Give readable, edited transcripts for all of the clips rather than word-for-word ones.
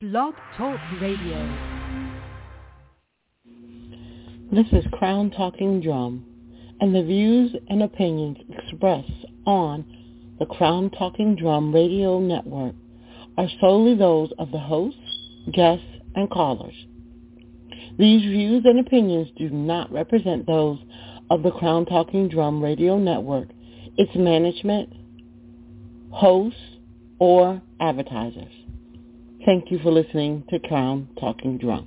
Blog Talk Radio. This is Crown Talking Drum, and the views and opinions expressed on the Crown Talking Drum radio network are solely those of the host, guests, and callers. These views and opinions do not represent those of the Crown Talking Drum radio network, its management, hosts, or advertisers. Thank you for listening to Crown Talking Drum.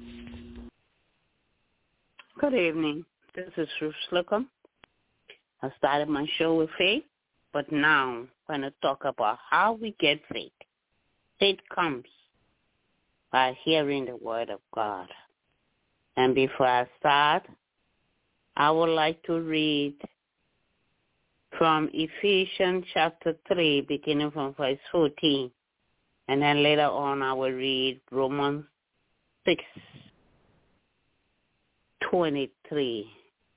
Good evening. This is Ruth Slocum. I started my show with faith, but now I'm going to talk about how we get faith. Faith comes by hearing the word of God. And before I start, I would like to read from Ephesians chapter 3, beginning from verse 14. And then later on I will read Romans 6:23.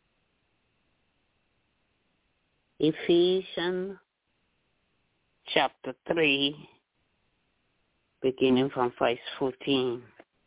Ephesians chapter 3, beginning from verse 14.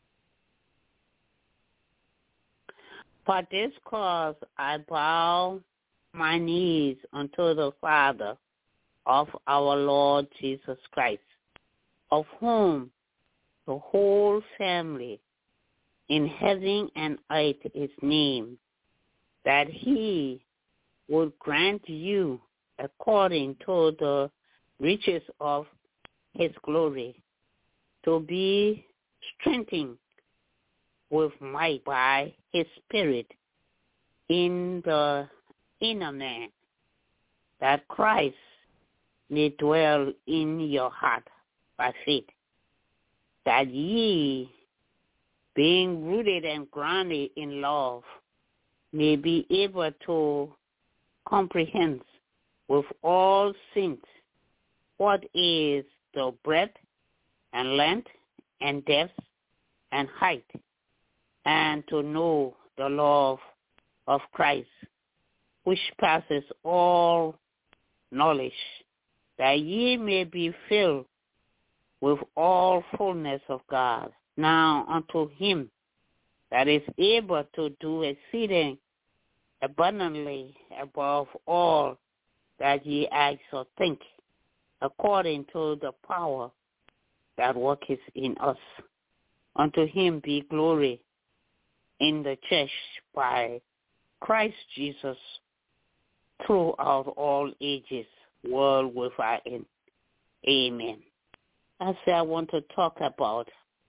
For this cause I bow my knees unto the Father of our Lord Jesus Christ, of whom the whole family in heaven and earth is named, that he would grant you, according to the riches of his glory, to be strengthened with might by his Spirit in the inner man, that Christ may dwell in your heart by faith, that ye, being rooted and grounded in love, may be able to comprehend with all saints what is the breadth and length and depth and height, and to know the love of Christ, which passes all knowledge, that ye may be filled with all fullness of God. Now unto him that is able to do exceeding abundantly above all that ye ask or think, according to the power that worketh in us. Unto him be glory in the church by Christ Jesus throughout all ages, world without end. Amen. I say I will talk about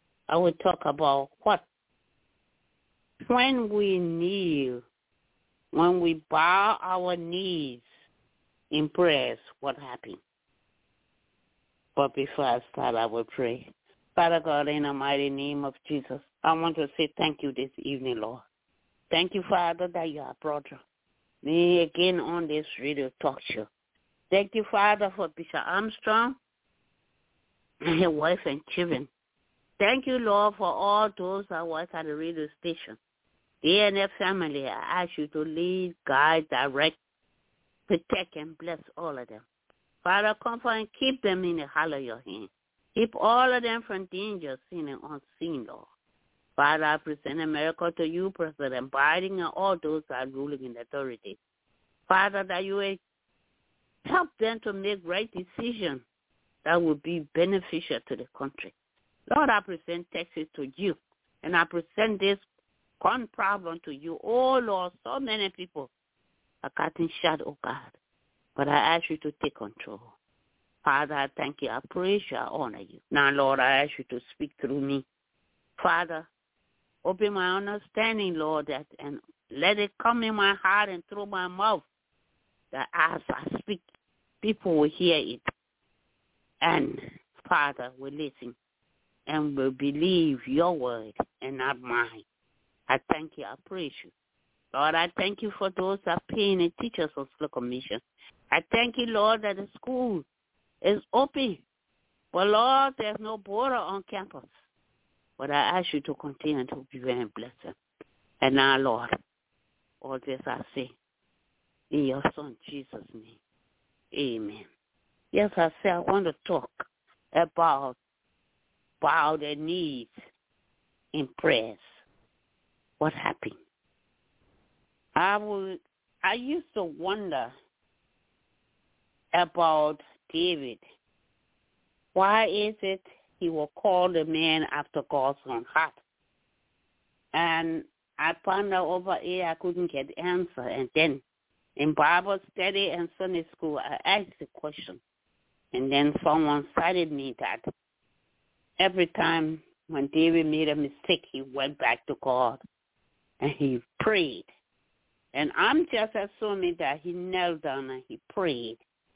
what? When we kneel, when we bow our knees in prayers, what happens? But before I start, I will pray. Father God, in the mighty name of Jesus, I want to say thank you this evening, Lord. Thank you, Father, that you have brought me again on this radio talk show. Thank you, Father, for Bishop Armstrong and his wife and children. Thank you, Lord, for all those that work at the radio station. They and their family, I ask you to lead, guide, direct, protect, and bless all of them. Father, comfort and keep them in the hollow of your hand. Keep all of them from danger, seen and unseen, Lord. Father, I present America to you, President Biden, and all those that are ruling in authority. Father, that you will help them to make right decisions that will be beneficial to the country. Lord, I present Texas to you, and I present this gun problem to you. Oh, Lord, so many people are getting shot, oh God. But I ask you to take control. Father, I thank you. I praise you. I honor you. Now, Lord, I ask you to speak through me. Father, open my understanding, Lord, and let it come in my heart and through my mouth, that as I speak, people will hear it. And, Father, will listen and will believe your word and not mine. I thank you. I praise you. Lord, I thank you for those that are paying the teachers of the commission. I thank you, Lord, that the school is open. But, Lord, there's no border on campus. But I ask you to continue to be very blessed. And now, Lord, all this I say in your Son, Jesus' name. Amen. Yes, I say I want to talk about bow their knees in prayers, what happened? I used to wonder about David. Why is it he will call the man after God's own heart? And I found out over here I couldn't get the answer. And then in Bible study and Sunday school, I asked the question. And then someone cited me that every time when David made a mistake, he went back to God and he prayed. And I'm just assuming that he knelt down and he prayed.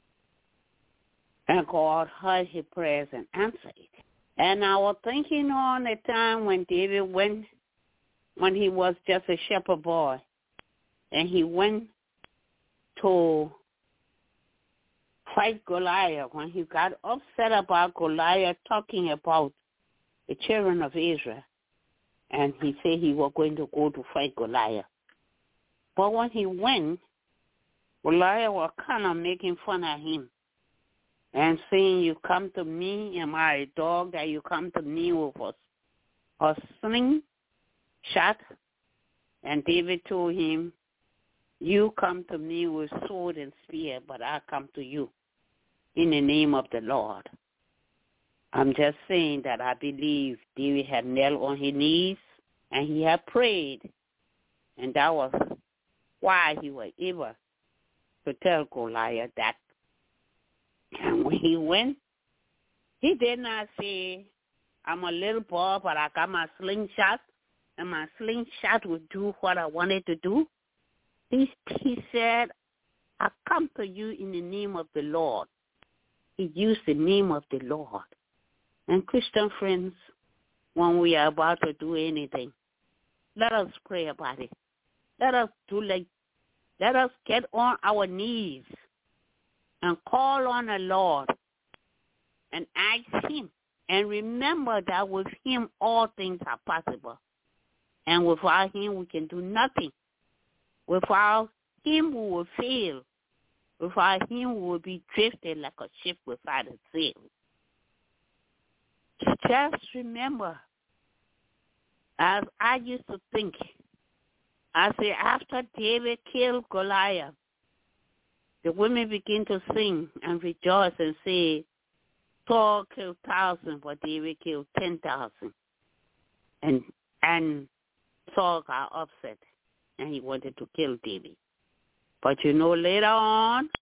And God heard his prayers and answered it. And I was thinking on the time when David went, when he was just a shepherd boy, and he went to fight Goliath, when he got upset about Goliath talking about the children of Israel, and he said he was going to go to fight Goliath. But when he went, Goliath was kind of making fun of him and saying, you come to me, am I a dog that you come to me with a sling shot? And David told him, you come to me with sword and spear, but I come to you in the name of the Lord. I'm just saying that I believe David had knelt on his knees and he had prayed. And that was why he was able to tell Goliath that. And when he went, he did not say, I'm a little boy, but I got my slingshot, and my slingshot would do what I wanted to do. He said, I come to you in the name of the Lord. He used the name of the Lord. And Christian friends, when we are about to do anything, let us pray about it. Let us get on our knees and call on the Lord and ask him. And remember that with him all things are possible. And without him we can do nothing. Without him we will fail. Without him we will be drifted like a ship without a sail. Just remember, as I used to think, I say after David killed Goliath, the women begin to sing and rejoice and say, Saul killed 1,000, but David killed 10,000. And Saul got upset, and he wanted to kill David. But later on,